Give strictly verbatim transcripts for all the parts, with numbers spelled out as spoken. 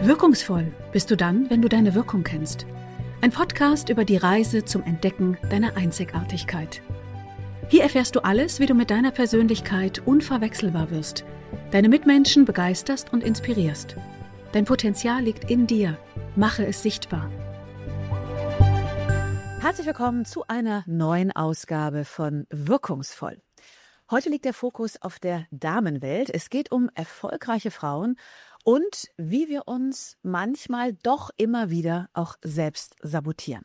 Wirkungsvoll bist du dann, wenn du deine Wirkung kennst. Ein Podcast über die Reise zum Entdecken deiner Einzigartigkeit. Hier erfährst du alles, wie du mit deiner Persönlichkeit unverwechselbar wirst, deine Mitmenschen begeisterst und inspirierst. Dein Potenzial liegt in dir. Mache es sichtbar. Herzlich willkommen zu einer neuen Ausgabe von Wirkungsvoll. Heute liegt der Fokus auf der Damenwelt. Es geht um erfolgreiche Frauen und wie wir uns manchmal doch immer wieder auch selbst sabotieren.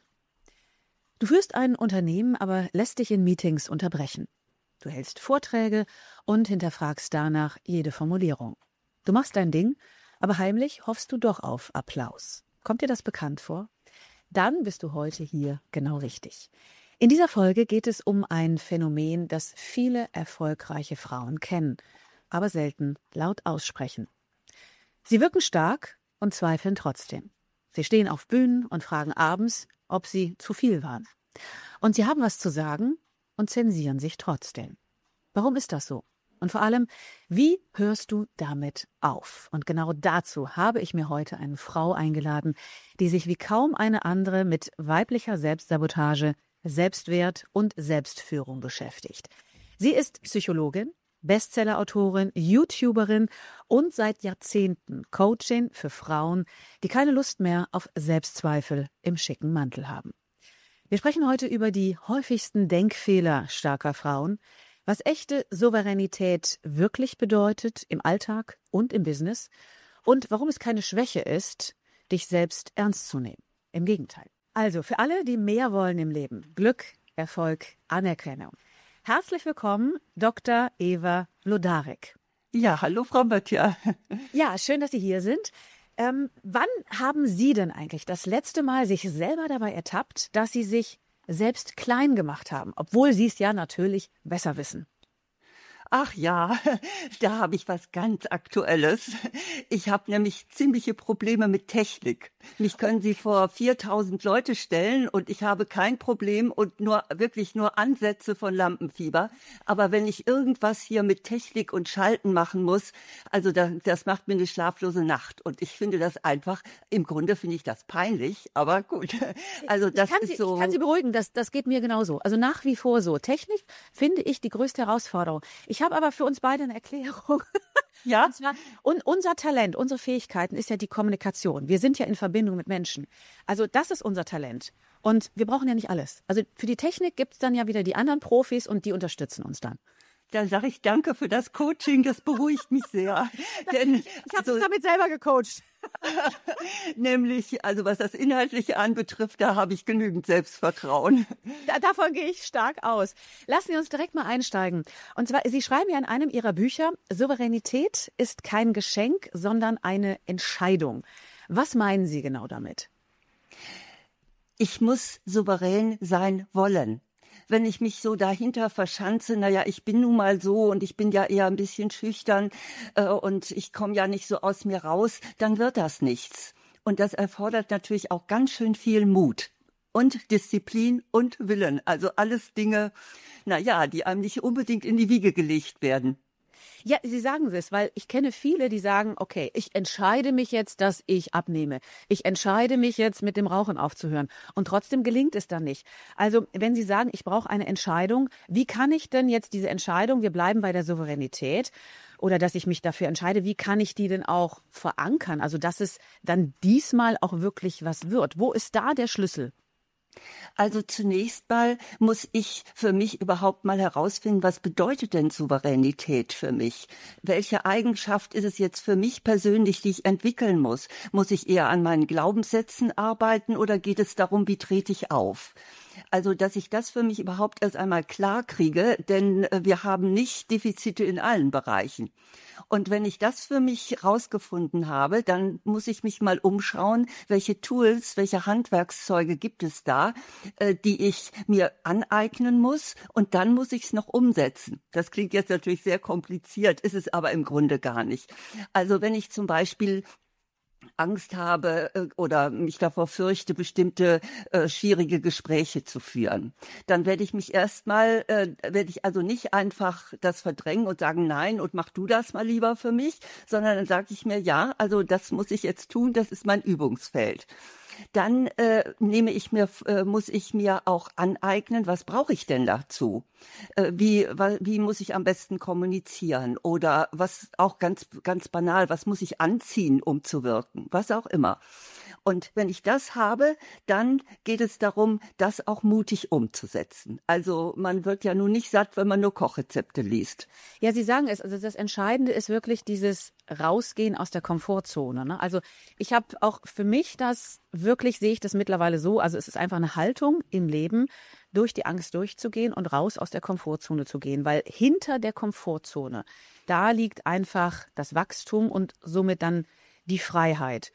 Du führst ein Unternehmen, aber lässt dich in Meetings unterbrechen. Du hältst Vorträge und hinterfragst danach jede Formulierung. Du machst dein Ding, aber heimlich hoffst du doch auf Applaus. Kommt dir das bekannt vor? Dann bist du heute hier genau richtig. In dieser Folge geht es um ein Phänomen, das viele erfolgreiche Frauen kennen, aber selten laut aussprechen. Sie wirken stark und zweifeln trotzdem. Sie stehen auf Bühnen und fragen abends, ob sie zu viel waren. Und sie haben was zu sagen und zensieren sich trotzdem. Warum ist das so? Und vor allem, wie hörst du damit auf? Und genau dazu habe ich mir heute eine Frau eingeladen, die sich wie kaum eine andere mit weiblicher Selbstsabotage, Selbstwert und Selbstführung beschäftigt. Sie ist Psychologin, Bestsellerautorin, YouTuberin und seit Jahrzehnten Coachin für Frauen, die keine Lust mehr auf Selbstzweifel im schicken Mantel haben. Wir sprechen heute über die häufigsten Denkfehler starker Frauen, was echte Souveränität wirklich bedeutet im Alltag und im Business und warum es keine Schwäche ist, dich selbst ernst zu nehmen. Im Gegenteil. Also für alle, die mehr wollen im Leben, Glück, Erfolg, Anerkennung. Herzlich willkommen, Doktor Eva Wlodarek. Ja, hallo Frau Böttcher. Ja, schön, dass Sie hier sind. Ähm, wann haben Sie denn eigentlich das letzte Mal sich selber dabei ertappt, dass Sie sich selbst klein gemacht haben, obwohl Sie es ja natürlich besser wissen? Ach ja, da habe ich was ganz Aktuelles. Ich habe nämlich ziemliche Probleme mit Technik. Mich können Sie vor viertausend Leute stellen und ich habe kein Problem und nur wirklich nur Ansätze von Lampenfieber. Aber wenn ich irgendwas hier mit Technik und Schalten machen muss, also das, das macht mir eine schlaflose Nacht. Und ich finde das einfach, im Grunde finde ich das peinlich, aber gut. Also das ist Sie, so. Ich kann Sie beruhigen, das, das geht mir genauso. Also nach wie vor so. Technik finde ich die größte Herausforderung. Ich Ich habe aber für uns beide eine Erklärung. Ja? Und zwar, und unser Talent, unsere Fähigkeiten ist ja die Kommunikation. Wir sind ja in Verbindung mit Menschen. Also das ist unser Talent. Und wir brauchen ja nicht alles. Also für die Technik gibt es dann ja wieder die anderen Profis und die unterstützen uns dann. Dann sage ich danke für das Coaching, das beruhigt mich sehr. Denn, ich habe also, mich damit selber gecoacht. Nämlich, also was das Inhaltliche anbetrifft, da habe ich genügend Selbstvertrauen. Da, davon gehe ich stark aus. Lassen Sie uns direkt mal einsteigen. Und zwar, Sie schreiben ja in einem Ihrer Bücher, Souveränität ist kein Geschenk, sondern eine Entscheidung. Was meinen Sie genau damit? Ich muss souverän sein wollen. Wenn ich mich so dahinter verschanze, naja, ich bin nun mal so und ich bin ja eher ein bisschen schüchtern äh, und ich komme ja nicht so aus mir raus, dann wird das nichts. Und das erfordert natürlich auch ganz schön viel Mut und Disziplin und Willen. Also alles Dinge, naja, die einem nicht unbedingt in die Wiege gelegt werden. Ja, Sie sagen es, weil ich kenne viele, die sagen, okay, ich entscheide mich jetzt, dass ich abnehme. Ich entscheide mich jetzt, mit dem Rauchen aufzuhören. Und trotzdem gelingt es dann nicht. Also wenn Sie sagen, ich brauche eine Entscheidung, wie kann ich denn jetzt diese Entscheidung, wir bleiben bei der Souveränität, oder dass ich mich dafür entscheide, wie kann ich die denn auch verankern? Also dass es dann diesmal auch wirklich was wird. Wo ist da der Schlüssel? Also zunächst mal muss ich für mich überhaupt mal herausfinden, was bedeutet denn Souveränität für mich? Welche Eigenschaft ist es jetzt für mich persönlich, die ich entwickeln muss? Muss ich eher an meinen Glaubenssätzen arbeiten oder geht es darum, wie trete ich auf? Also, dass ich das für mich überhaupt erst einmal klar kriege, denn wir haben nicht Defizite in allen Bereichen. Und wenn ich das für mich rausgefunden habe, dann muss ich mich mal umschauen, welche Tools, welche Handwerkszeuge gibt es da, äh, die ich mir aneignen muss und dann muss ich es noch umsetzen. Das klingt jetzt natürlich sehr kompliziert, ist es aber im Grunde gar nicht. Also wenn ich zum Beispiel Angst habe äh, oder mich davor fürchte, bestimmte äh, schwierige Gespräche zu führen. Dann werde ich mich erstmal, äh, werde ich also nicht einfach das verdrängen und sagen, nein, und mach du das mal lieber für mich, sondern dann sage ich mir, ja, also das muss ich jetzt tun, das ist mein Übungsfeld. Dann äh, nehme ich mir, äh, muss ich mir auch aneignen, was brauche ich denn dazu? Äh, wie, wie muss ich am besten kommunizieren? Oder was auch ganz, ganz banal, was muss ich anziehen, um zu wirken? Was auch immer. Und wenn ich das habe, dann geht es darum, das auch mutig umzusetzen. Also man wird ja nun nicht satt, wenn man nur Kochrezepte liest. Ja, Sie sagen es, also das Entscheidende ist wirklich dieses Rausgehen aus der Komfortzone. Ne? Also ich habe auch für mich das, wirklich sehe ich das mittlerweile so, also es ist einfach eine Haltung im Leben, durch die Angst durchzugehen und raus aus der Komfortzone zu gehen. Weil hinter der Komfortzone, da liegt einfach das Wachstum und somit dann die Freiheit.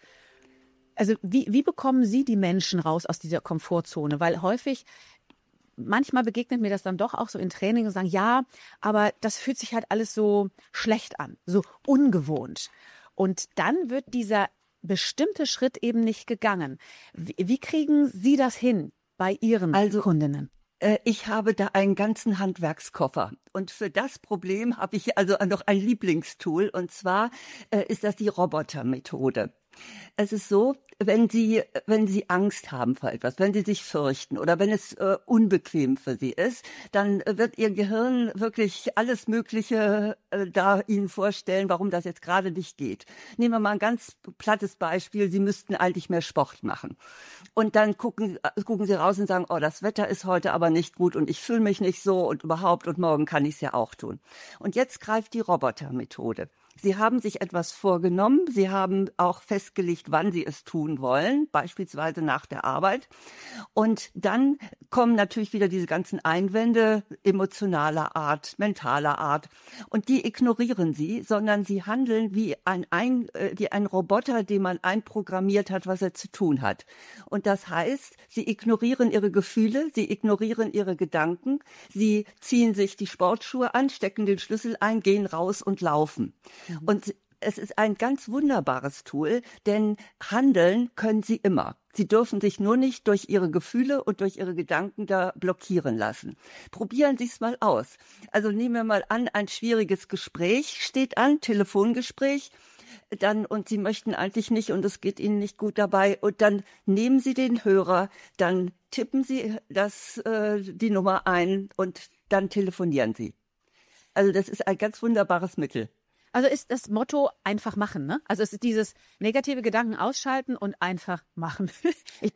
Also wie, wie bekommen Sie die Menschen raus aus dieser Komfortzone? Weil häufig, manchmal begegnet mir das dann doch auch so in Training und sagen, ja, aber das fühlt sich halt alles so schlecht an, so ungewohnt. Und dann wird dieser bestimmte Schritt eben nicht gegangen. Wie, wie kriegen Sie das hin bei Ihren also, Kundinnen? Äh, ich habe da einen ganzen Handwerkskoffer. Und für das Problem habe ich also noch ein Lieblingstool. Und zwar äh, ist das die Robotermethode. Es ist so, wenn Sie, wenn Sie Angst haben vor etwas, wenn Sie sich fürchten oder wenn es äh, unbequem für Sie ist, dann äh, wird Ihr Gehirn wirklich alles Mögliche äh, da Ihnen vorstellen, warum das jetzt gerade nicht geht. Nehmen wir mal ein ganz plattes Beispiel. Sie müssten eigentlich mehr Sport machen. Und dann gucken, äh, gucken Sie raus und sagen, oh, das Wetter ist heute aber nicht gut und ich fühle mich nicht so und überhaupt und morgen kann ich es ja auch tun. Und jetzt greift die Robotermethode. Sie haben sich etwas vorgenommen, Sie haben auch festgelegt, wann Sie es tun wollen, beispielsweise nach der Arbeit. Und dann kommen natürlich wieder diese ganzen Einwände emotionaler Art, mentaler Art. Und die ignorieren Sie, sondern Sie handeln wie ein, ein, wie ein Roboter, den man einprogrammiert hat, was er zu tun hat. Und das heißt, Sie ignorieren Ihre Gefühle, Sie ignorieren Ihre Gedanken, Sie ziehen sich die Sportschuhe an, stecken den Schlüssel ein, gehen raus und laufen. Und es ist ein ganz wunderbares Tool, denn handeln können Sie immer. Sie dürfen sich nur nicht durch Ihre Gefühle und durch Ihre Gedanken da blockieren lassen. Probieren Sie es mal aus. Also nehmen wir mal an, ein schwieriges Gespräch steht an, Telefongespräch, dann und Sie möchten eigentlich nicht und es geht Ihnen nicht gut dabei und dann nehmen Sie den Hörer, dann tippen Sie das, äh, die Nummer ein und dann telefonieren Sie. Also das ist ein ganz wunderbares Mittel. Also ist das Motto einfach machen, ne? Also es ist dieses negative Gedanken ausschalten und einfach machen. ich,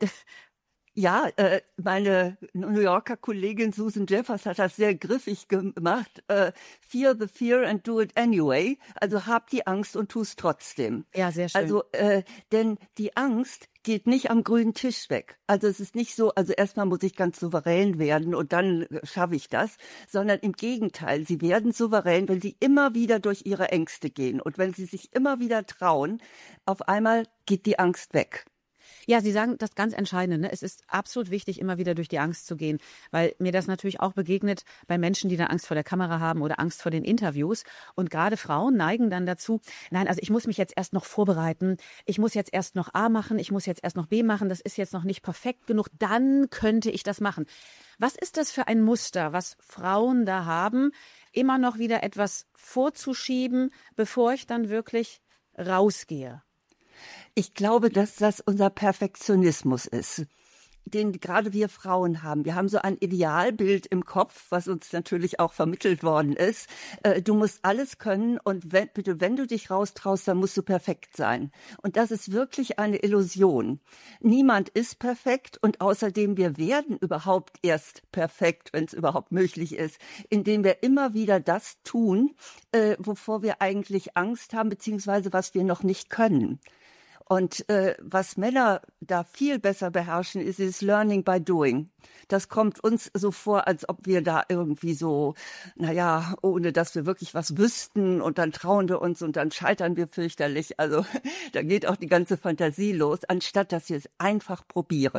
Ja, äh, meine New Yorker Kollegin Susan Jeffers hat das sehr griffig gemacht. Äh, Fear the fear and do it anyway. Also hab die Angst und tu es trotzdem. Ja, sehr schön. Also, äh, denn die Angst geht nicht am grünen Tisch weg. Also es ist nicht so, also erstmal muss ich ganz souverän werden und dann schaffe ich das, sondern im Gegenteil, sie werden souverän, wenn sie immer wieder durch ihre Ängste gehen und wenn sie sich immer wieder trauen, auf einmal geht die Angst weg. Ja, Sie sagen das ganz Entscheidende. Ne? Es ist absolut wichtig, immer wieder durch die Angst zu gehen, weil mir das natürlich auch begegnet bei Menschen, die dann Angst vor der Kamera haben oder Angst vor den Interviews. Und gerade Frauen neigen dann dazu, nein, also ich muss mich jetzt erst noch vorbereiten, ich muss jetzt erst noch A machen, ich muss jetzt erst noch B machen, das ist jetzt noch nicht perfekt genug, dann könnte ich das machen. Was ist das für ein Muster, was Frauen da haben, immer noch wieder etwas vorzuschieben, bevor ich dann wirklich rausgehe? Ich glaube, dass das unser Perfektionismus ist, den gerade wir Frauen haben. Wir haben so ein Idealbild im Kopf, was uns natürlich auch vermittelt worden ist. Äh, du musst alles können und wenn, bitte, wenn du dich raustraust, dann musst du perfekt sein. Und das ist wirklich eine Illusion. Niemand ist perfekt und außerdem, wir werden überhaupt erst perfekt, wenn es überhaupt möglich ist, indem wir immer wieder das tun, äh, wovor wir eigentlich Angst haben, beziehungsweise was wir noch nicht können. Und äh, was Männer da viel besser beherrschen, ist das Learning by Doing. Das kommt uns so vor, als ob wir da irgendwie so, naja, ohne dass wir wirklich was wüssten und dann trauen wir uns und dann scheitern wir fürchterlich. Also da geht auch die ganze Fantasie los, anstatt dass wir es einfach probieren.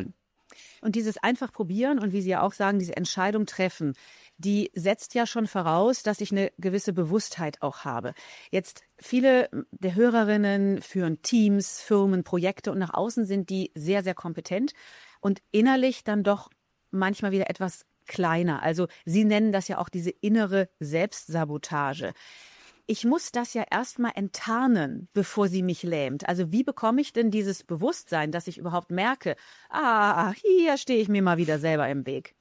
Und dieses einfach probieren und wie Sie ja auch sagen, diese Entscheidung treffen, die setzt ja schon voraus, dass ich eine gewisse Bewusstheit auch habe. Jetzt viele der Hörerinnen führen Teams, Firmen, Projekte und nach außen sind die sehr, sehr kompetent und innerlich dann doch manchmal wieder etwas kleiner. Also Sie nennen das ja auch diese innere Selbstsabotage. Ich muss das ja erstmal enttarnen, bevor sie mich lähmt. Also wie bekomme ich denn dieses Bewusstsein, dass ich überhaupt merke, ah, hier stehe ich mir mal wieder selber im Weg?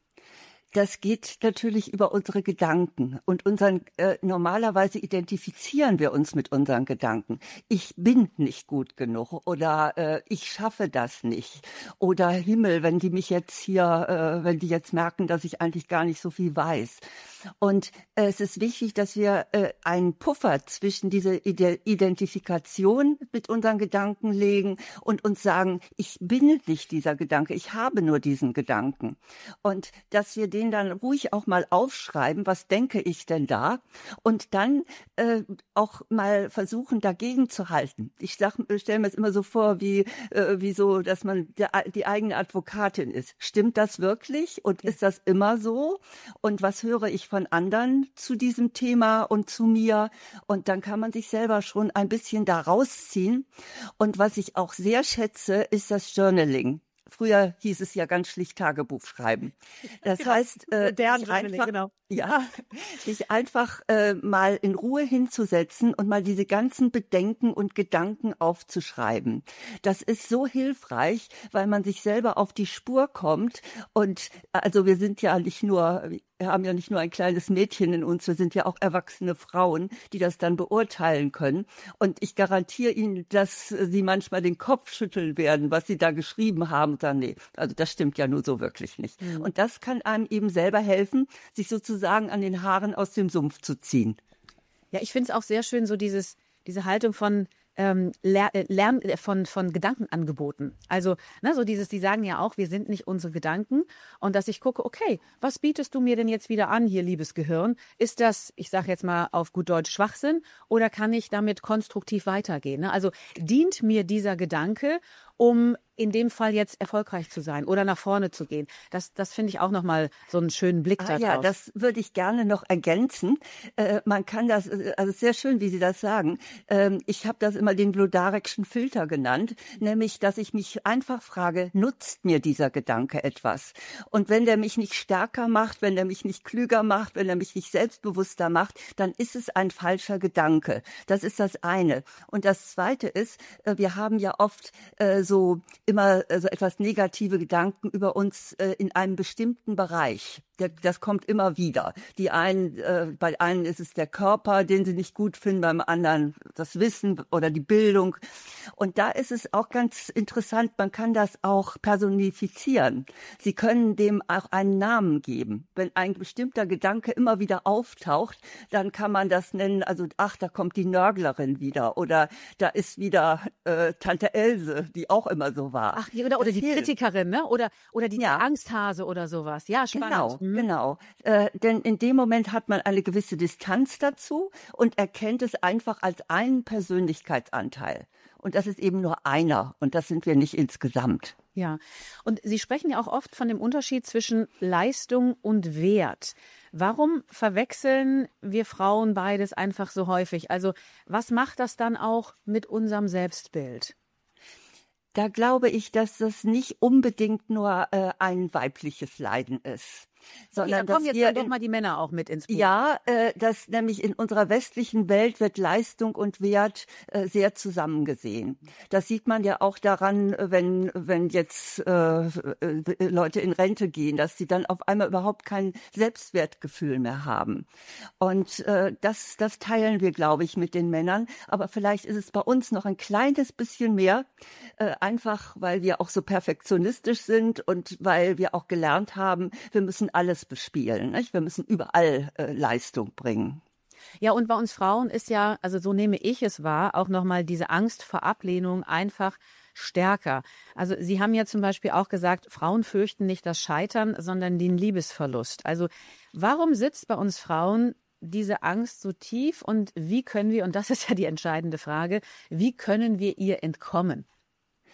Das geht natürlich über unsere Gedanken und unseren äh, normalerweise identifizieren wir uns mit unseren Gedanken. Ich bin nicht gut genug oder äh, ich schaffe das nicht oder Himmel, wenn die mich jetzt hier, äh, wenn die jetzt merken, dass ich eigentlich gar nicht so viel weiß. Und äh, es ist wichtig, dass wir äh, einen Puffer zwischen diese Ide- Identifikation mit unseren Gedanken legen und uns sagen, ich bin nicht dieser Gedanke, ich habe nur diesen Gedanken. Und dass wir den dann ruhig auch mal aufschreiben, was denke ich denn da? Und dann äh, auch mal versuchen, dagegen zu halten. Ich stelle mir es immer so vor, wie, äh, wie so, dass man der, die eigene Advokatin ist. Stimmt das wirklich? Und ist das immer so? Und was höre ich von anderen zu diesem Thema und zu mir? Und dann kann man sich selber schon ein bisschen da rausziehen. Und was ich auch sehr schätze, ist das Journaling. Früher hieß es ja ganz schlicht Tagebuch schreiben. Das genau. heißt, äh, Deren einfach, genau. ja, sich einfach äh, mal in Ruhe hinzusetzen und mal diese ganzen Bedenken und Gedanken aufzuschreiben. Das ist so hilfreich, weil man sich selber auf die Spur kommt. Und also wir sind ja nicht nur, wir haben ja nicht nur ein kleines Mädchen in uns, wir sind ja auch erwachsene Frauen, die das dann beurteilen können. Und ich garantiere Ihnen, dass Sie manchmal den Kopf schütteln werden, was Sie da geschrieben haben. Und dann, nee, also das stimmt ja nur so wirklich nicht. Mhm. Und das kann einem eben selber helfen, sich sozusagen an den Haaren aus dem Sumpf zu ziehen. Ja, ich finde es auch sehr schön, so dieses, diese Haltung von ähm, Ler Lern von, von Gedankenangeboten. Also, ne, so dieses, die sagen ja auch, wir sind nicht unsere Gedanken. Und dass ich gucke, okay, was bietest du mir denn jetzt wieder an, hier, liebes Gehirn? Ist das, ich sage jetzt mal auf gut Deutsch, Schwachsinn? Oder kann ich damit konstruktiv weitergehen? Ne? Also, dient mir dieser Gedanke, um in dem Fall jetzt erfolgreich zu sein oder nach vorne zu gehen. Das, das finde ich auch nochmal so einen schönen Blick ah, darauf. Ja, das würde ich gerne noch ergänzen. Äh, man kann das, also sehr schön, wie Sie das sagen. Ähm, ich habe das immer den Blodarekschen Filter genannt, nämlich, dass ich mich einfach frage, nutzt mir dieser Gedanke etwas? Und wenn der mich nicht stärker macht, wenn der mich nicht klüger macht, wenn er mich nicht selbstbewusster macht, dann ist es ein falscher Gedanke. Das ist das eine. Und das zweite ist, äh, wir haben ja oft äh, so immer so etwas negative Gedanken über uns äh, in einem bestimmten Bereich. Der, das kommt immer wieder. Die einen, äh, bei einen ist es der Körper, den sie nicht gut finden, beim anderen das Wissen oder die Bildung. Und da ist es auch ganz interessant, man kann das auch personifizieren. Sie können dem auch einen Namen geben. Wenn ein bestimmter Gedanke immer wieder auftaucht, dann kann man das nennen, also ach, da kommt die Nörglerin wieder oder da ist wieder äh, Tante Else, die auch immer so war. Ach, oder, oder die Kritikerin, ne? Oder, oder die ja. Angsthase oder sowas. Ja, spannend. Genau, mhm. genau. Äh, denn in dem Moment hat man eine gewisse Distanz dazu und erkennt es einfach als einen Persönlichkeitsanteil. Und das ist eben nur einer und das sind wir nicht insgesamt. Ja, und Sie sprechen ja auch oft von dem Unterschied zwischen Leistung und Wert. Warum verwechseln wir Frauen beides einfach so häufig? Also was macht das dann auch mit unserem Selbstbild? Da glaube ich, dass das nicht unbedingt nur äh, ein weibliches Leiden ist. Sondern okay, da kommen dass jetzt wir dann doch mal die Männer auch mit ins Boot. Ja, äh, dass nämlich in unserer westlichen Welt wird Leistung und Wert äh, sehr zusammengesehen. Das sieht man ja auch daran, wenn wenn jetzt äh, äh, Leute in Rente gehen, dass sie dann auf einmal überhaupt kein Selbstwertgefühl mehr haben. Und äh, das das teilen wir, glaube ich, mit den Männern. Aber vielleicht ist es bei uns noch ein kleines bisschen mehr, äh, einfach weil wir auch so perfektionistisch sind und weil wir auch gelernt haben, wir müssen alles bespielen, nicht? Wir müssen überall äh, Leistung bringen. Ja, und bei uns Frauen ist ja, also so nehme ich es wahr, auch nochmal diese Angst vor Ablehnung einfach stärker. Also Sie haben ja zum Beispiel auch gesagt, Frauen fürchten nicht das Scheitern, sondern den Liebesverlust. Also warum sitzt bei uns Frauen diese Angst so tief und wie können wir, und das ist ja die entscheidende Frage, wie können wir ihr entkommen?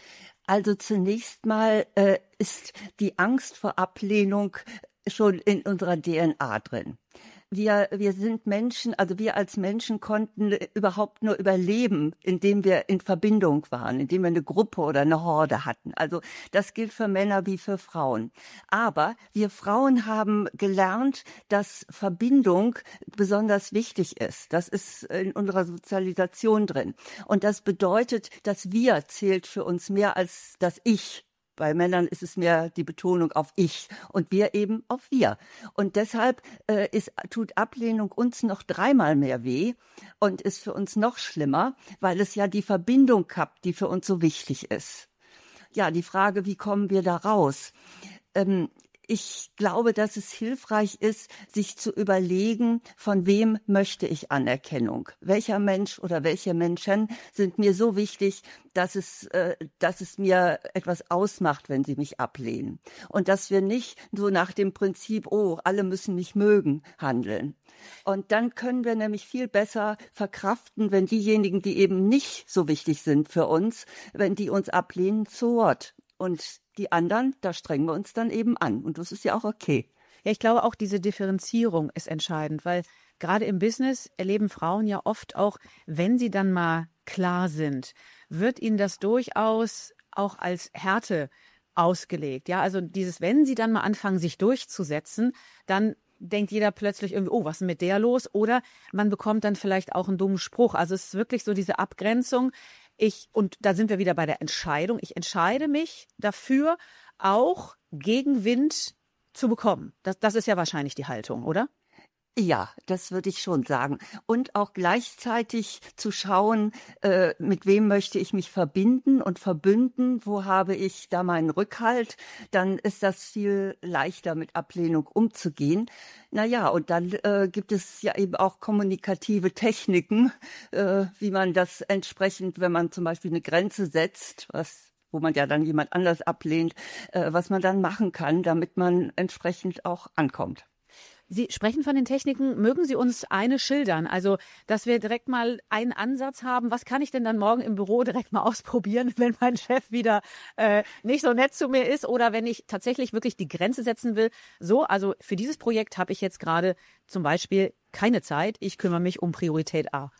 Also zunächst mal äh, ist die Angst vor Ablehnung schon in unserer D N A drin. Wir, wir sind Menschen, also wir als Menschen konnten überhaupt nur überleben, indem wir in Verbindung waren, indem wir eine Gruppe oder eine Horde hatten. Also das gilt für Männer wie für Frauen. Aber wir Frauen haben gelernt, dass Verbindung besonders wichtig ist. Das ist in unserer Sozialisation drin. Und das bedeutet, das Wir zählt für uns mehr als das Ich. Bei Männern ist es mehr die Betonung auf ich und wir eben auf wir. Und deshalb äh, ist, tut Ablehnung uns noch dreimal mehr weh und ist für uns noch schlimmer, weil es ja die Verbindung hat, die für uns so wichtig ist. Ja, die Frage, wie kommen wir da raus? Ähm, Ich glaube, dass es hilfreich ist, sich zu überlegen, von wem möchte ich Anerkennung? Welcher Mensch oder welche Menschen sind mir so wichtig, dass es, äh, dass es mir etwas ausmacht, wenn sie mich ablehnen? Und dass wir nicht so nach dem Prinzip, oh, alle müssen mich mögen, handeln. Und dann können wir nämlich viel besser verkraften, wenn diejenigen, die eben nicht so wichtig sind für uns, wenn die uns ablehnen, zu Wort. Und die anderen, da strengen wir uns dann eben an. Und das ist ja auch okay. Ja, ich glaube auch, diese Differenzierung ist entscheidend, weil gerade im Business erleben Frauen ja oft auch, wenn sie dann mal klar sind, wird ihnen das durchaus auch als Härte ausgelegt. Ja, also dieses, wenn sie dann mal anfangen, sich durchzusetzen, dann denkt jeder plötzlich irgendwie, oh, was ist denn mit der los? Oder man bekommt dann vielleicht auch einen dummen Spruch. Also es ist wirklich so diese Abgrenzung. Ich, und da sind wir wieder bei der Entscheidung. Ich entscheide mich dafür, auch Gegenwind zu bekommen. Das, das ist ja wahrscheinlich die Haltung, oder? Ja, das würde ich schon sagen. Und auch gleichzeitig zu schauen, äh, mit wem möchte ich mich verbinden und verbünden, wo habe ich da meinen Rückhalt, dann ist das viel leichter, mit Ablehnung umzugehen. Naja, und dann äh, gibt es ja eben auch kommunikative Techniken, äh, wie man das entsprechend, wenn man zum Beispiel eine Grenze setzt, was wo man ja dann jemand anders ablehnt, äh, was man dann machen kann, damit man entsprechend auch ankommt. Sie sprechen von den Techniken. Mögen Sie uns eine schildern? Also, dass wir direkt mal einen Ansatz haben. Was kann ich denn dann morgen im Büro direkt mal ausprobieren, wenn mein Chef wieder äh, nicht so nett zu mir ist oder wenn ich tatsächlich wirklich die Grenze setzen will? So, also für dieses Projekt habe ich jetzt gerade zum Beispiel keine Zeit. Ich kümmere mich um Priorität A.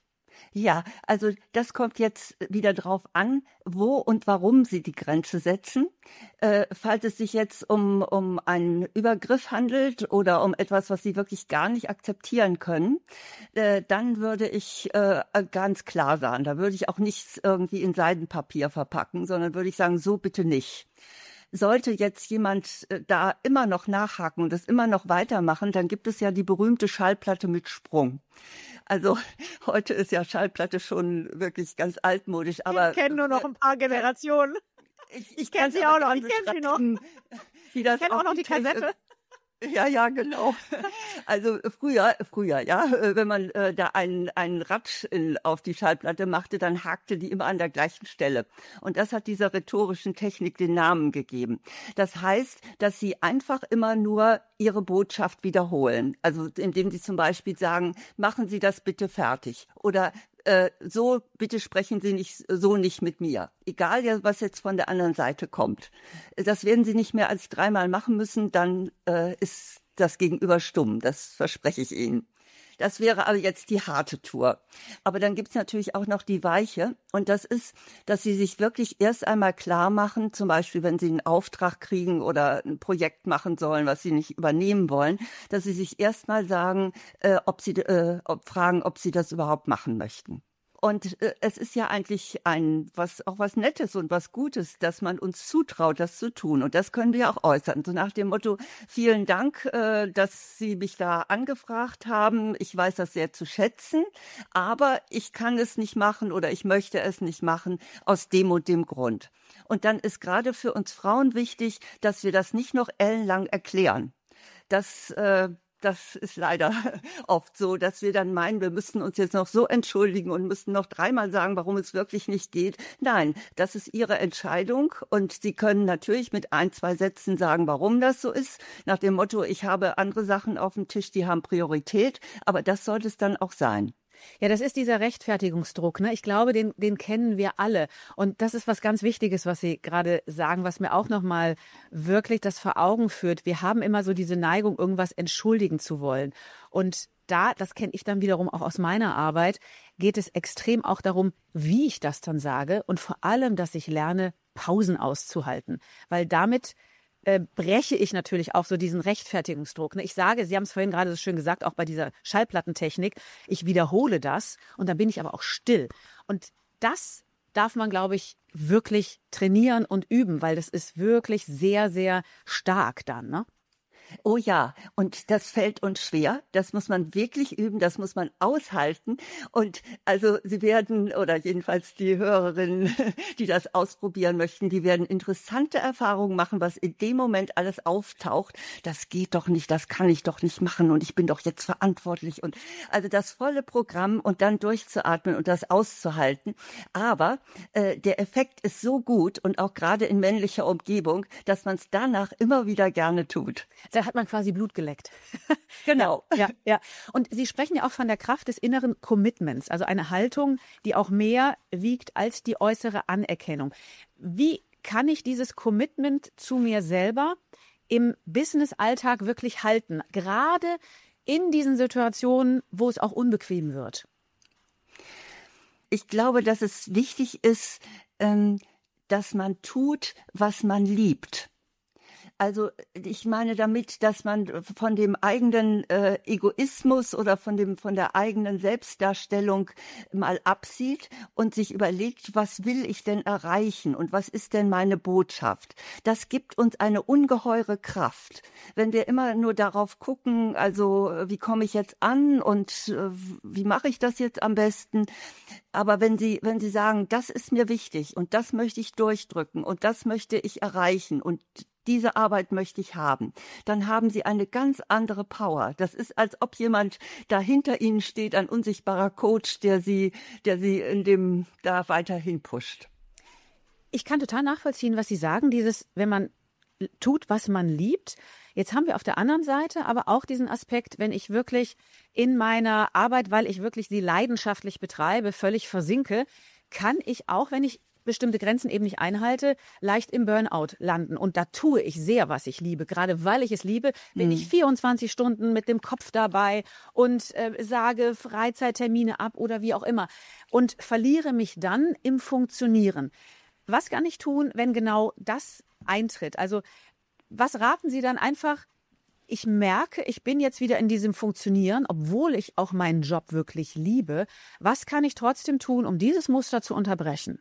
Ja, also das kommt jetzt wieder drauf an, wo und warum Sie die Grenze setzen. Äh, falls es sich jetzt um, um einen Übergriff handelt oder um etwas, was Sie wirklich gar nicht akzeptieren können, äh, dann würde ich äh, ganz klar sagen, da würde ich auch nichts irgendwie in Seidenpapier verpacken, sondern würde ich sagen, so bitte nicht. Sollte jetzt jemand da immer noch nachhaken und das immer noch weitermachen, dann gibt es ja die berühmte Schallplatte mit Sprung. Also heute ist ja Schallplatte schon wirklich ganz altmodisch, aber ich kenne nur noch ein paar Generationen. Ich, ich kenne sie auch noch. Ich kenne sie noch. Wie das ich kenne auch noch die Kassette. Ja, ja, genau. Also früher, früher, ja, wenn man äh, da einen, einen Ratsch in, auf die Schallplatte machte, dann hakte die immer an der gleichen Stelle. Und das hat dieser rhetorischen Technik den Namen gegeben. Das heißt, dass sie einfach immer nur ihre Botschaft wiederholen. Also indem sie zum Beispiel sagen, machen Sie das bitte fertig. Oder äh, so, bitte sprechen Sie nicht so nicht mit mir. Egal, ja, was jetzt von der anderen Seite kommt. Das werden Sie nicht mehr als dreimal machen müssen, dann äh, ist das Gegenüber stumm. Das verspreche ich Ihnen. Das wäre aber jetzt die harte Tour. Aber dann gibt's natürlich auch noch die weiche. Und das ist, dass Sie sich wirklich erst einmal klar machen, zum Beispiel, wenn Sie einen Auftrag kriegen oder ein Projekt machen sollen, was Sie nicht übernehmen wollen, dass Sie sich erst mal sagen, äh, ob Sie, äh, ob, fragen, ob Sie das überhaupt machen möchten. Und äh, es ist ja eigentlich ein was auch was Nettes und was Gutes, dass man uns zutraut, das zu tun. Und das können wir ja auch äußern. So nach dem Motto, vielen Dank, äh, dass Sie mich da angefragt haben. Ich weiß das sehr zu schätzen, aber ich kann es nicht machen oder ich möchte es nicht machen aus dem und dem Grund. Und dann ist gerade für uns Frauen wichtig, dass wir das nicht noch ellenlang erklären. Das äh, Das ist leider oft so, dass wir dann meinen, wir müssten uns jetzt noch so entschuldigen und müssten noch dreimal sagen, warum es wirklich nicht geht. Nein, das ist Ihre Entscheidung und Sie können natürlich mit ein, zwei Sätzen sagen, warum das so ist. Nach dem Motto, ich habe andere Sachen auf dem Tisch, die haben Priorität, aber das sollte es dann auch sein. Ja, das ist dieser Rechtfertigungsdruck, ne? Ich glaube, den, den kennen wir alle. Und das ist was ganz Wichtiges, was Sie gerade sagen, was mir auch nochmal wirklich das vor Augen führt. Wir haben immer so diese Neigung, irgendwas entschuldigen zu wollen. Und da, das kenne ich dann wiederum auch aus meiner Arbeit, geht es extrem auch darum, wie ich das dann sage und vor allem, dass ich lerne, Pausen auszuhalten. Weil damit äh, breche ich natürlich auch so diesen Rechtfertigungsdruck. Ne? Ich sage, Sie haben es vorhin gerade so schön gesagt, auch bei dieser Schallplattentechnik, ich wiederhole das und dann bin ich aber auch still. Und das darf man, glaube ich, wirklich trainieren und üben, weil das ist wirklich sehr, sehr stark dann, ne? Oh ja, und das fällt uns schwer. Das muss man wirklich üben, das muss man aushalten. Und also Sie werden, oder jedenfalls die Hörerinnen, die das ausprobieren möchten, die werden interessante Erfahrungen machen, was in dem Moment alles auftaucht. Das geht doch nicht, das kann ich doch nicht machen und ich bin doch jetzt verantwortlich. Und also das volle Programm und dann durchzuatmen und das auszuhalten. Aber äh, der Effekt ist so gut und auch gerade in männlicher Umgebung, dass man es danach immer wieder gerne tut. Da hat man quasi Blut geleckt. Genau. Ja, ja, ja. Und Sie sprechen ja auch von der Kraft des inneren Commitments, also eine Haltung, die auch mehr wiegt als die äußere Anerkennung. Wie kann ich dieses Commitment zu mir selber im Business-Alltag wirklich halten? Gerade in diesen Situationen, wo es auch unbequem wird. Ich glaube, dass es wichtig ist, ähm, dass man tut, was man liebt. Also ich meine damit, dass man von dem eigenen äh, Egoismus oder von dem von der eigenen Selbstdarstellung mal absieht und sich überlegt, was will ich denn erreichen und was ist denn meine Botschaft? Das gibt uns eine ungeheure Kraft. Wenn wir immer nur darauf gucken, also wie komme ich jetzt an und äh, wie mache ich das jetzt am besten? Aber wenn Sie wenn Sie sagen, das ist mir wichtig und das möchte ich durchdrücken und das möchte ich erreichen und diese Arbeit möchte ich haben, dann haben Sie eine ganz andere Power. Das ist, als ob jemand da hinter Ihnen steht, ein unsichtbarer Coach, der Sie, der Sie in dem da weiterhin pusht. Ich kann total nachvollziehen, was Sie sagen, dieses, wenn man tut, was man liebt. Jetzt haben wir auf der anderen Seite aber auch diesen Aspekt, wenn ich wirklich in meiner Arbeit, weil ich wirklich sie leidenschaftlich betreibe, völlig versinke, kann ich auch, wenn ich bestimmte Grenzen eben nicht einhalte, leicht im Burnout landen. Und da tue ich sehr, was ich liebe. Gerade weil ich es liebe, bin ich vierundzwanzig Stunden mit dem Kopf dabei und äh, sage Freizeittermine ab oder wie auch immer. Und verliere mich dann im Funktionieren. Was kann ich tun, wenn genau das eintritt? Also was raten Sie dann einfach? Ich merke, ich bin jetzt wieder in diesem Funktionieren, obwohl ich auch meinen Job wirklich liebe. Was kann ich trotzdem tun, um dieses Muster zu unterbrechen?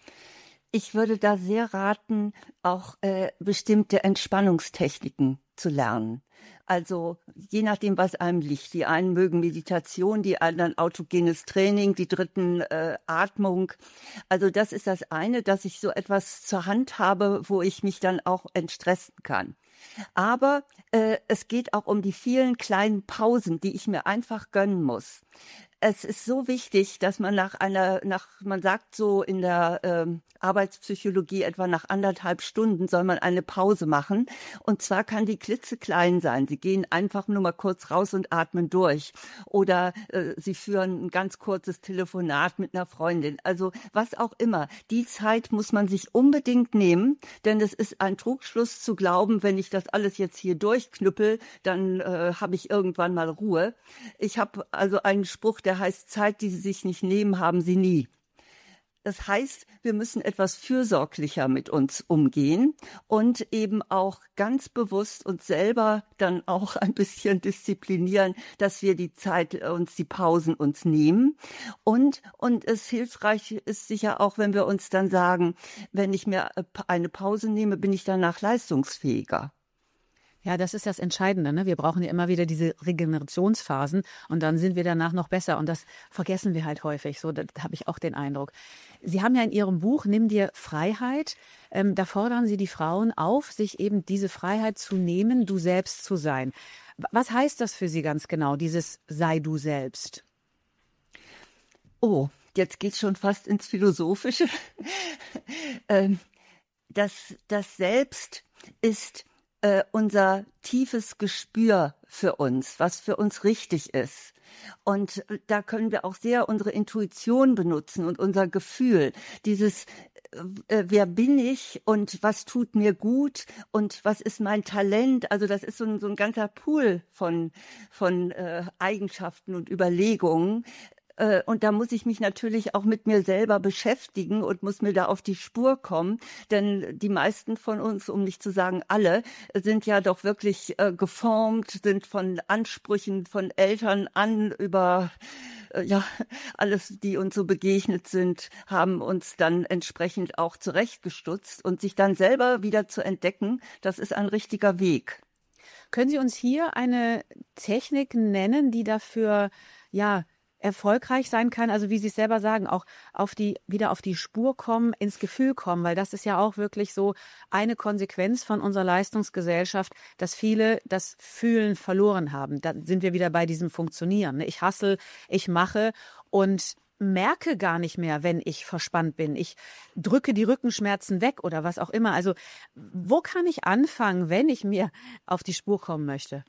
Ich würde da sehr raten, auch äh, bestimmte Entspannungstechniken zu lernen. Also je nachdem, was einem liegt. Die einen mögen Meditation, die anderen autogenes Training, die dritten äh, Atmung. Also das ist das eine, dass ich so etwas zur Hand habe, wo ich mich dann auch entstressen kann. Aber äh, es geht auch um die vielen kleinen Pausen, die ich mir einfach gönnen muss. Es ist so wichtig, dass man nach einer, nach, man sagt so in der ähm, Arbeitspsychologie etwa nach anderthalb Stunden soll man eine Pause machen. Und zwar kann die klitzeklein sein. Sie gehen einfach nur mal kurz raus und atmen durch. Oder äh, Sie führen ein ganz kurzes Telefonat mit einer Freundin. Also was auch immer. Die Zeit muss man sich unbedingt nehmen, denn es ist ein Trugschluss zu glauben, wenn ich das alles jetzt hier durchknüppel, dann äh, habe ich irgendwann mal Ruhe. Ich habe also einen Spruch, der heißt, Zeit, die Sie sich nicht nehmen, haben Sie nie. Das heißt, wir müssen etwas fürsorglicher mit uns umgehen und eben auch ganz bewusst uns selber dann auch ein bisschen disziplinieren, dass wir die Zeit, uns die Pausen uns nehmen. Und, und es hilfreich ist sicher auch, wenn wir uns dann sagen, wenn ich mir eine Pause nehme, bin ich danach leistungsfähiger. Ja, das ist das Entscheidende, ne? Wir brauchen ja immer wieder diese Regenerationsphasen und dann sind wir danach noch besser. Und das vergessen wir halt häufig. So, da habe ich auch den Eindruck. Sie haben ja in Ihrem Buch Nimm dir Freiheit, ähm, da fordern Sie die Frauen auf, sich eben diese Freiheit zu nehmen, du selbst zu sein. Was heißt das für Sie ganz genau, dieses sei du selbst? Oh, jetzt geht's schon fast ins Philosophische. ähm, das, das Selbst ist äh, unser tiefes Gespür für uns, was für uns richtig ist. Und da können wir auch sehr unsere Intuition benutzen und unser Gefühl, dieses äh, wer bin ich und was tut mir gut und was ist mein Talent. Also das ist so ein, so ein ganzer Pool von, von äh, Eigenschaften und Überlegungen. Äh, und da muss ich mich natürlich auch mit mir selber beschäftigen und muss mir da auf die Spur kommen. Denn die meisten von uns, um nicht zu sagen alle, sind ja doch wirklich äh, geformt, sind von Ansprüchen von Eltern an über äh, ja alles, die uns so begegnet sind, haben uns dann entsprechend auch zurechtgestutzt. Und sich dann selber wieder zu entdecken, das ist ein richtiger Weg. Können Sie uns hier eine Technik nennen, die dafür, ja, erfolgreich sein kann, also wie Sie es selber sagen, auch auf die, wieder auf die Spur kommen, ins Gefühl kommen, weil das ist ja auch wirklich so eine Konsequenz von unserer Leistungsgesellschaft, dass viele das Fühlen verloren haben. Da sind wir wieder bei diesem Funktionieren. Ich hustle, ich mache und merke gar nicht mehr, wenn ich verspannt bin. Ich drücke die Rückenschmerzen weg oder was auch immer. Also wo kann ich anfangen, wenn ich mir auf die Spur kommen möchte?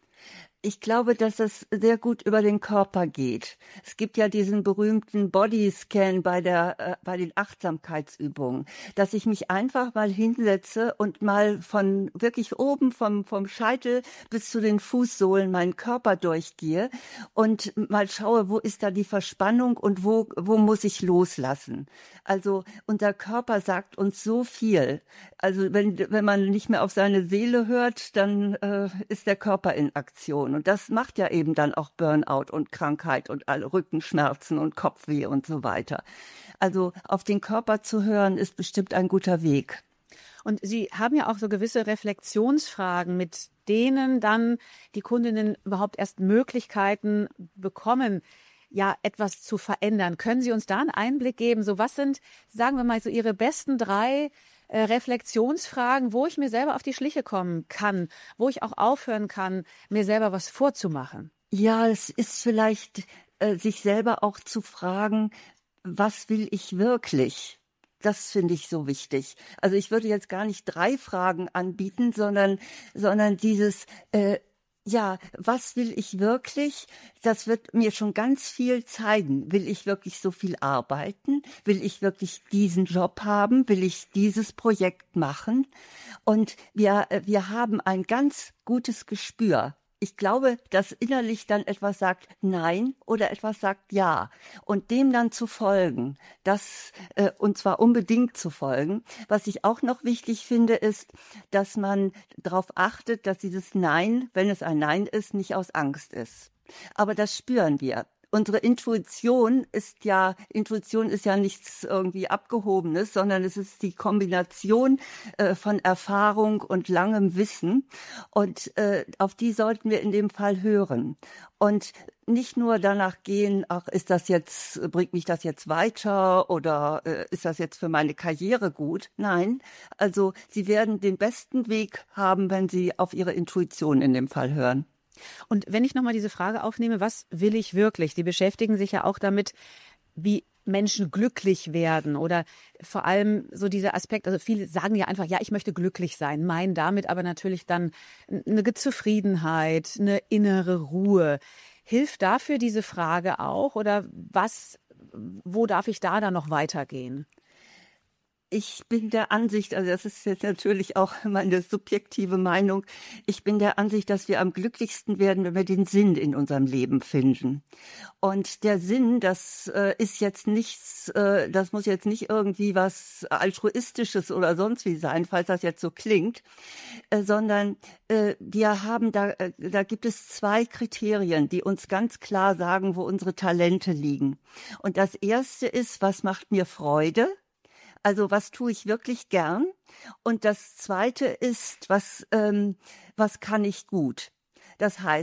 Ich glaube, dass es sehr gut über den Körper geht. Es gibt ja diesen berühmten Bodyscan bei der äh, bei den Achtsamkeitsübungen, dass ich mich einfach mal hinsetze und mal von wirklich oben vom vom Scheitel bis zu den Fußsohlen meinen Körper durchgehe und mal schaue, wo ist da die Verspannung und wo wo muss ich loslassen. Also unser Körper sagt uns so viel. Also wenn wenn man nicht mehr auf seine Seele hört, dann äh, ist der Körper in Aktion. Und das macht ja eben dann auch Burnout und Krankheit und alle Rückenschmerzen und Kopfweh und so weiter. Also auf den Körper zu hören, ist bestimmt ein guter Weg. Und Sie haben ja auch so gewisse Reflexionsfragen, mit denen dann die Kundinnen überhaupt erst Möglichkeiten bekommen, ja, etwas zu verändern. Können Sie uns da einen Einblick geben? So, was sind, sagen wir mal, so Ihre besten drei äh, Reflexionsfragen, wo ich mir selber auf die Schliche kommen kann, wo ich auch aufhören kann, mir selber was vorzumachen? Ja, es ist vielleicht, äh, sich selber auch zu fragen, was will ich wirklich? Das finde ich so wichtig. Also ich würde jetzt gar nicht drei Fragen anbieten, sondern, sondern dieses, äh, ja, was will ich wirklich? Das wird mir schon ganz viel zeigen. Will ich wirklich so viel arbeiten? Will ich wirklich diesen Job haben? Will ich dieses Projekt machen? Und wir, wir haben ein ganz gutes Gespür. Ich glaube, dass innerlich dann etwas sagt Nein oder etwas sagt Ja. Und dem dann zu folgen, das, äh, und zwar unbedingt zu folgen. Was ich auch noch wichtig finde, ist, dass man darauf achtet, dass dieses Nein, wenn es ein Nein ist, nicht aus Angst ist. Aber das spüren wir. Unsere Intuition ist ja, Intuition ist ja nichts irgendwie Abgehobenes, sondern es ist die Kombination äh, von Erfahrung und langem Wissen. Und äh, auf die sollten wir in dem Fall hören. Und nicht nur danach gehen, ach, ist das jetzt, bringt mich das jetzt weiter oder äh, ist das jetzt für meine Karriere gut? Nein, also Sie werden den besten Weg haben, wenn Sie auf Ihre Intuition in dem Fall hören. Und wenn ich nochmal diese Frage aufnehme, was will ich wirklich? Sie beschäftigen sich ja auch damit, wie Menschen glücklich werden oder vor allem so dieser Aspekt, also viele sagen ja einfach, ja, ich möchte glücklich sein, meinen damit aber natürlich dann eine Zufriedenheit, eine innere Ruhe. Hilft dafür diese Frage auch oder was, wo darf ich da dann noch weitergehen? Ich bin der Ansicht, also das ist jetzt natürlich auch meine subjektive Meinung, ich bin der Ansicht, dass wir am glücklichsten werden, wenn wir den Sinn in unserem Leben finden. Und der Sinn, das äh, ist jetzt nichts, äh, das muss jetzt nicht irgendwie was Altruistisches oder sonst wie sein, falls das jetzt so klingt, äh, sondern äh, wir haben da, äh, da gibt es zwei Kriterien, die uns ganz klar sagen, wo unsere Talente liegen. Und das erste ist, was macht mir Freude? Also was tue ich wirklich gern? Und das Zweite ist, was, ähm, was kann ich gut? Das heißt,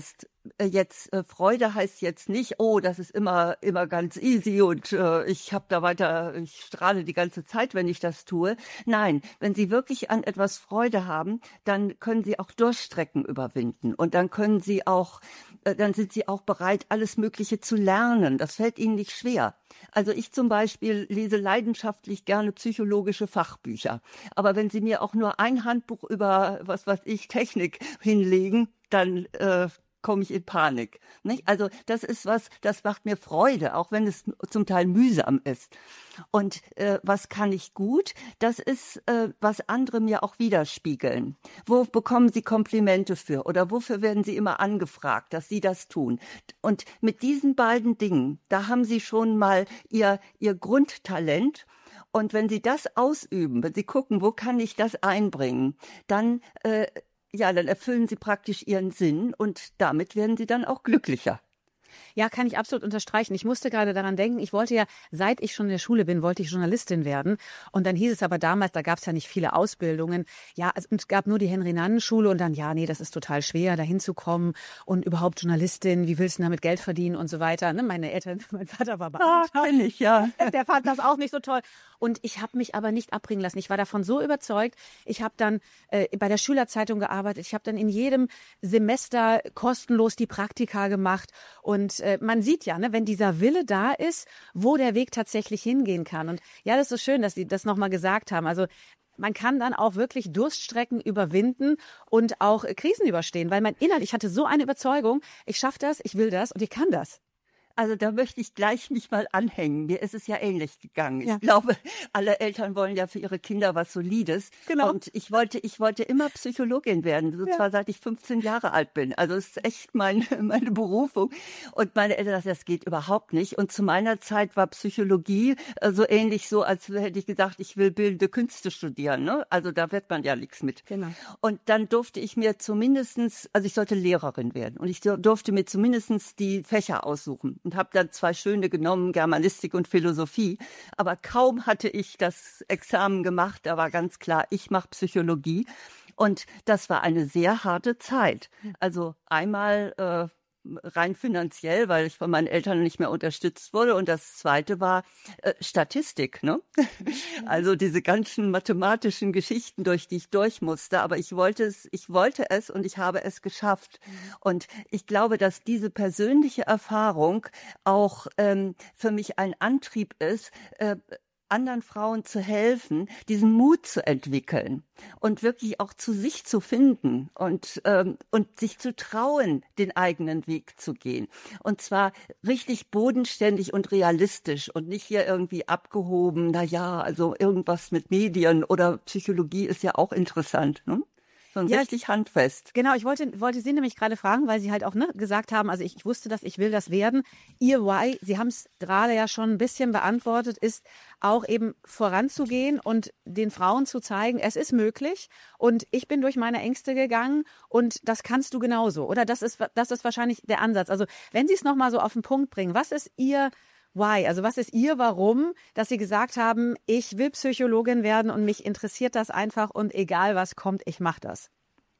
äh, jetzt äh, Freude heißt jetzt nicht, oh, das ist immer immer ganz easy und äh, ich habe da weiter, ich strahle die ganze Zeit, wenn ich das tue. Nein, wenn Sie wirklich an etwas Freude haben, dann können Sie auch Durststrecken überwinden und dann können Sie auch, äh, dann sind Sie auch bereit, alles Mögliche zu lernen. Das fällt Ihnen nicht schwer. Also ich zum Beispiel lese leidenschaftlich gerne psychologische Fachbücher. Aber wenn Sie mir auch nur ein Handbuch über, was weiß ich, Technik hinlegen, dann äh, komme ich in Panik. Nicht? Also das ist was, das macht mir Freude, auch wenn es zum Teil mühsam ist. Und äh, was kann ich gut? Das ist, äh, was andere mir auch widerspiegeln. Wo bekommen Sie Komplimente für? Oder wofür werden Sie immer angefragt, dass Sie das tun? Und mit diesen beiden Dingen, da haben Sie schon mal Ihr, Ihr Grundtalent. Und wenn Sie das ausüben, wenn Sie gucken, wo kann ich das einbringen, dann äh, ja, dann erfüllen Sie praktisch Ihren Sinn und damit werden Sie dann auch glücklicher. Ja, kann ich absolut unterstreichen. Ich musste gerade daran denken, ich wollte ja, seit ich schon in der Schule bin, wollte ich Journalistin werden. Und dann hieß es aber damals, da gab es ja nicht viele Ausbildungen. Ja, es, es gab nur die Henry-Nannen-Schule und dann, ja, nee, das ist total schwer, da hinzukommen. Und überhaupt Journalistin, wie willst du damit Geld verdienen und so weiter. Ne? Meine Eltern, mein Vater war Beamter. Ah, kenn ich, ja. Der fand das auch nicht so toll. Und ich habe mich aber nicht abbringen lassen. Ich war davon so überzeugt. Ich habe dann äh, bei der Schülerzeitung gearbeitet. Ich habe dann in jedem Semester kostenlos die Praktika gemacht. Und äh, man sieht ja, ne, wenn dieser Wille da ist, wo der Weg tatsächlich hingehen kann. Und ja, das ist so schön, dass Sie das nochmal gesagt haben. Also man kann dann auch wirklich Durststrecken überwinden und auch Krisen überstehen. Weil mein innerlich, ich hatte so eine Überzeugung, ich schaffe das, ich will das und ich kann das. Also da möchte ich gleich mich mal anhängen. Mir ist es ja ähnlich gegangen. Ja. Ich glaube, alle Eltern wollen ja für ihre Kinder was Solides. Genau. Und ich wollte, ich wollte immer Psychologin werden, und Ja. zwar seit ich fünfzehn Jahre alt bin. Also es ist echt mein, meine Berufung. Und meine Eltern sagten, das geht überhaupt nicht. Und zu meiner Zeit war Psychologie äh, so ähnlich so, als hätte ich gesagt, ich will bildende Künste studieren. Ne? Also da wird man ja nichts mit. Genau. Und dann durfte ich mir zumindestens, also ich sollte Lehrerin werden. Und ich durfte mir zumindestens die Fächer aussuchen. Und habe dann zwei schöne genommen, Germanistik und Philosophie. Aber kaum hatte ich das Examen gemacht, da war ganz klar, ich mache Psychologie. Und das war eine sehr harte Zeit. Also einmal äh, rein finanziell, weil ich von meinen Eltern nicht mehr unterstützt wurde. Und das Zweite war äh, Statistik, ne? Also diese ganzen mathematischen Geschichten, durch die ich durch musste. Aber ich wollte es, ich wollte es und ich habe es geschafft. Und ich glaube, dass diese persönliche Erfahrung auch ähm, für mich ein Antrieb ist, äh, anderen Frauen zu helfen, diesen Mut zu entwickeln und wirklich auch zu sich zu finden und ähm, und sich zu trauen, den eigenen Weg zu gehen. Und zwar richtig bodenständig und realistisch und nicht hier irgendwie abgehoben, na ja, also irgendwas mit Medien oder Psychologie ist ja auch interessant, ne? Sondern Ja, richtig handfest. Genau, ich wollte, wollte Sie nämlich gerade fragen, weil Sie halt auch ne, gesagt haben, also ich, ich wusste das, ich will das werden. Ihr Why, Sie haben es gerade ja schon ein bisschen beantwortet, ist auch eben voranzugehen und den Frauen zu zeigen, es ist möglich und ich bin durch meine Ängste gegangen und das kannst du genauso. Oder das ist, das ist wahrscheinlich der Ansatz. Also wenn Sie es nochmal so auf den Punkt bringen, was ist Ihr Why? Also was ist Ihr Warum, dass Sie gesagt haben, ich will Psychologin werden und mich interessiert das einfach und egal was kommt, ich mache das?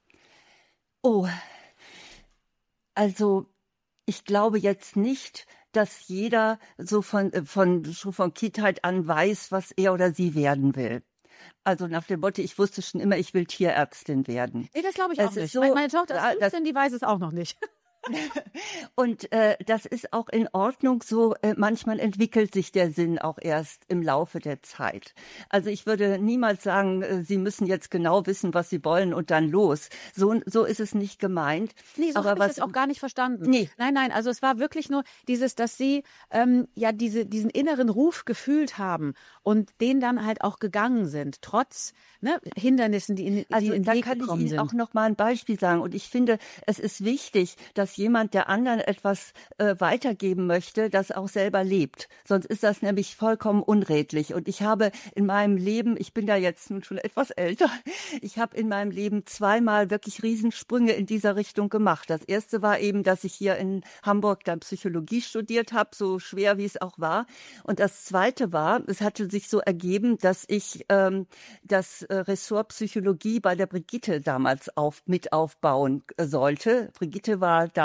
Oh, also ich glaube jetzt nicht, dass jeder so von, von, schon von Kindheit an weiß, was er oder sie werden will. Also nach dem Motto, ich wusste schon immer, ich will Tierärztin werden. Nee, das glaube ich Es auch ist nicht. so- meine, meine Tochter ist Ja, das- fünfzehn, die weiß es auch noch nicht. Und äh, das ist auch in Ordnung so. Äh, manchmal entwickelt sich der Sinn auch erst im Laufe der Zeit. Also ich würde niemals sagen, äh, Sie müssen jetzt genau wissen, was Sie wollen und dann los. So, so ist es nicht gemeint. Nee, so Aber habe ich was das auch gar nicht verstanden. Nee. Nein, nein, also es war wirklich nur dieses, dass Sie ähm, ja diese, diesen inneren Ruf gefühlt haben und den dann halt auch gegangen sind, trotz ne, Hindernissen, die in, die Also in den da Weg kann ich gekommen Ihnen sind. auch noch mal ein Beispiel sagen. Und ich finde, es ist wichtig, dass jemand, der anderen etwas äh, weitergeben möchte, das auch selber lebt. Sonst ist das nämlich vollkommen unredlich. Und ich habe in meinem Leben, ich bin da jetzt nun schon etwas älter, ich habe in meinem Leben zweimal wirklich Riesensprünge in dieser Richtung gemacht. Das erste war eben, dass ich hier in Hamburg dann Psychologie studiert habe, so schwer wie es auch war. Und das zweite war, es hatte sich so ergeben, dass ich ähm, das äh, Ressort Psychologie bei der Brigitte damals auf, mit aufbauen äh, sollte. Brigitte war damals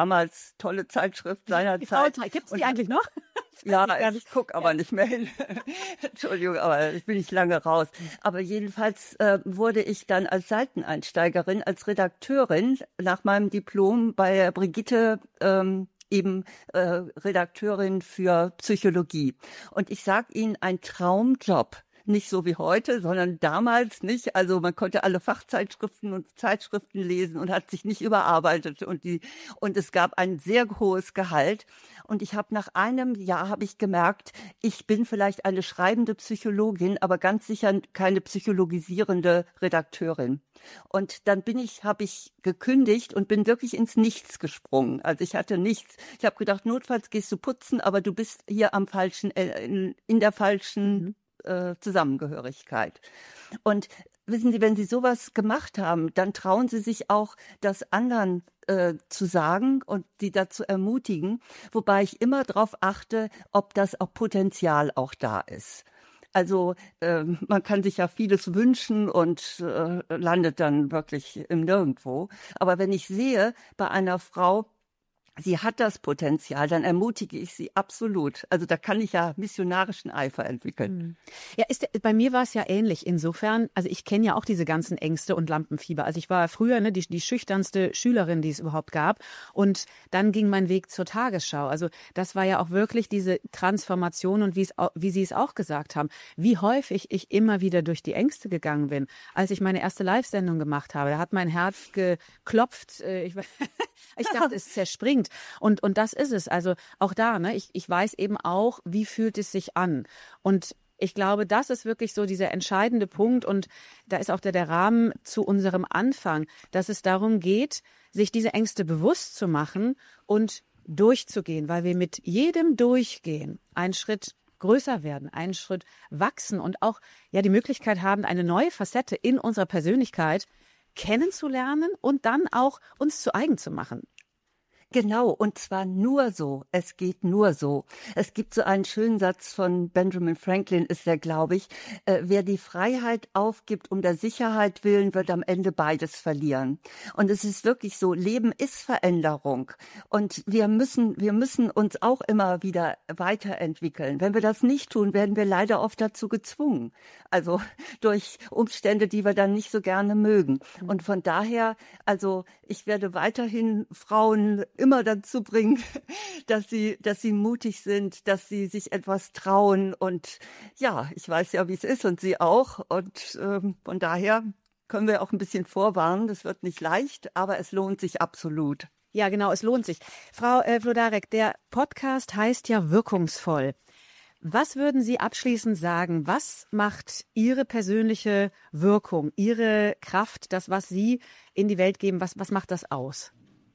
damals tolle Zeitschrift seiner Die Zeit. Gibt es die eigentlich noch? Ja, ich gucke aber ja. nicht mehr hin. Entschuldigung, aber ich bin nicht lange raus. Aber jedenfalls äh, wurde ich dann als Seiteneinsteigerin, als Redakteurin nach meinem Diplom bei Brigitte ähm, eben äh, Redakteurin für Psychologie. Und ich sage Ihnen, ein Traumjob. Nicht so wie heute, sondern damals nicht. Also man konnte alle Fachzeitschriften und Zeitschriften lesen und hat sich nicht überarbeitet. Und die und es gab ein sehr hohes Gehalt. Und ich habe nach einem Jahr habe ich gemerkt, ich bin vielleicht eine schreibende Psychologin, aber ganz sicher keine psychologisierende Redakteurin. Und dann bin ich, habe ich gekündigt und bin wirklich ins Nichts gesprungen. Also ich hatte nichts. Ich habe gedacht, notfalls gehst du putzen, aber du bist hier am falschen, äh, in, in der falschen mhm. Zusammengehörigkeit. Und wissen Sie, wenn Sie sowas gemacht haben, dann trauen Sie sich auch, das anderen äh, zu sagen und die dazu ermutigen, wobei ich immer darauf achte, ob das auch Potenzial auch da ist. Also äh, man kann sich ja vieles wünschen und äh, landet dann wirklich im Nirgendwo. Aber wenn ich sehe, bei einer Frau, sie hat das Potenzial, dann ermutige ich sie absolut. Also da kann ich ja missionarischen Eifer entwickeln. Ja, ist, bei mir war es ja ähnlich. Insofern, also ich kenne ja auch diese ganzen Ängste und Lampenfieber. Also ich war früher ne, die, die schüchternste Schülerin, die es überhaupt gab. Und dann ging mein Weg zur Tagesschau. Also das war ja auch wirklich diese Transformation und wie es, wie Sie es auch gesagt haben, wie häufig ich immer wieder durch die Ängste gegangen bin. Als ich meine erste Live-Sendung gemacht habe, da hat mein Herz geklopft. Ich, ich dachte, es zerspringt. Und, und das ist es. Also auch da, ne, ich, ich weiß eben auch, wie fühlt es sich an. Und ich glaube, das ist wirklich so dieser entscheidende Punkt. Und da ist auch der, der Rahmen zu unserem Anfang, dass es darum geht, sich diese Ängste bewusst zu machen und durchzugehen, weil wir mit jedem Durchgehen einen Schritt größer werden, einen Schritt wachsen und auch ja die Möglichkeit haben, eine neue Facette in unserer Persönlichkeit kennenzulernen und dann auch uns zu eigen zu machen. Genau, und zwar nur so. Es geht nur so. Es gibt so einen schönen Satz von Benjamin Franklin, ist der, glaube ich, äh, wer die Freiheit aufgibt um der Sicherheit willen, wird am Ende beides verlieren. Und es ist wirklich so, Leben ist Veränderung. Und wir müssen, wir müssen uns auch immer wieder weiterentwickeln. Wenn wir das nicht tun, werden wir leider oft dazu gezwungen. Also durch Umstände, die wir dann nicht so gerne mögen. Und von daher, also ich werde weiterhin Frauen immer dazu bringen, dass sie, dass sie mutig sind, dass sie sich etwas trauen. Und ja, ich weiß ja, wie es ist und Sie auch. Und ähm, von daher können wir auch ein bisschen vorwarnen. Das wird nicht leicht, aber es lohnt sich absolut. Ja, genau, es lohnt sich. Frau äh, Wlodarek, der Podcast heißt ja Wirkungsvoll. Was würden Sie abschließend sagen? Was macht Ihre persönliche Wirkung, Ihre Kraft, das, was Sie in die Welt geben, was, was macht das aus?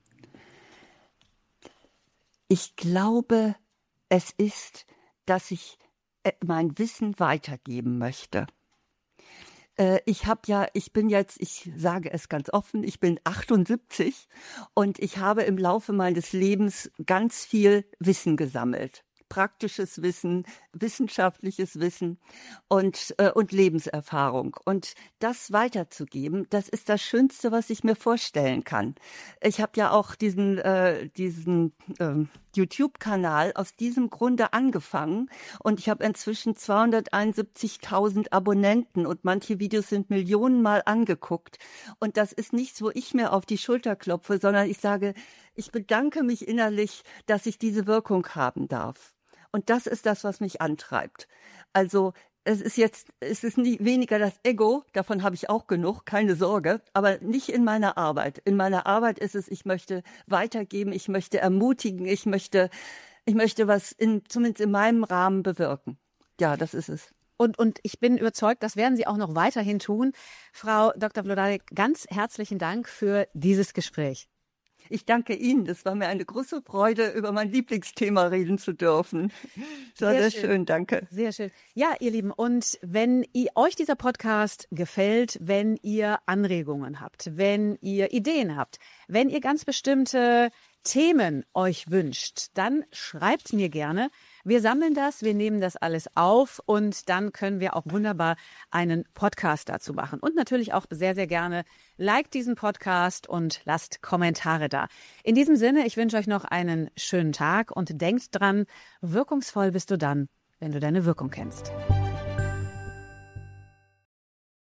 Ich glaube, es ist, dass ich mein Wissen weitergeben möchte. Ich habe ja, ich bin jetzt, ich sage es ganz offen, ich bin achtundsiebzig und ich habe im Laufe meines Lebens ganz viel Wissen gesammelt. Praktisches Wissen, wissenschaftliches Wissen und, äh, und Lebenserfahrung. Und das weiterzugeben, das ist das Schönste, was ich mir vorstellen kann. Ich habe ja auch diesen, äh, diesen äh, YouTube-Kanal aus diesem Grunde angefangen und ich habe inzwischen zweihunderteinundsiebzigtausend Abonnenten und manche Videos sind Millionenmal angeguckt. Und das ist nichts, wo ich mir auf die Schulter klopfe, sondern ich sage, ich bedanke mich innerlich, dass ich diese Wirkung haben darf. Und das ist das, was mich antreibt. Also es ist jetzt, es ist nie weniger das Ego, davon habe ich auch genug, keine Sorge, aber nicht in meiner Arbeit. In meiner Arbeit ist es, ich möchte weitergeben, ich möchte ermutigen, ich möchte, ich möchte was in, zumindest in meinem Rahmen bewirken. Ja, das ist es. Und, und ich bin überzeugt, das werden Sie auch noch weiterhin tun. Frau Doktor Wlodarek, ganz herzlichen Dank für dieses Gespräch. Ich danke Ihnen. Das war mir eine große Freude, über mein Lieblingsthema reden zu dürfen. Das war sehr, sehr schön. schön, danke. Sehr schön. Ja, ihr Lieben, und wenn ihr, euch dieser Podcast gefällt, wenn ihr Anregungen habt, wenn ihr Ideen habt, wenn ihr ganz bestimmte Themen euch wünscht, dann schreibt mir gerne. Wir sammeln das, wir nehmen das alles auf und dann können wir auch wunderbar einen Podcast dazu machen. Und natürlich auch sehr, sehr gerne liked diesen Podcast und lasst Kommentare da. In diesem Sinne, ich wünsche euch noch einen schönen Tag und denkt dran, wirkungsvoll bist du dann, wenn du deine Wirkung kennst.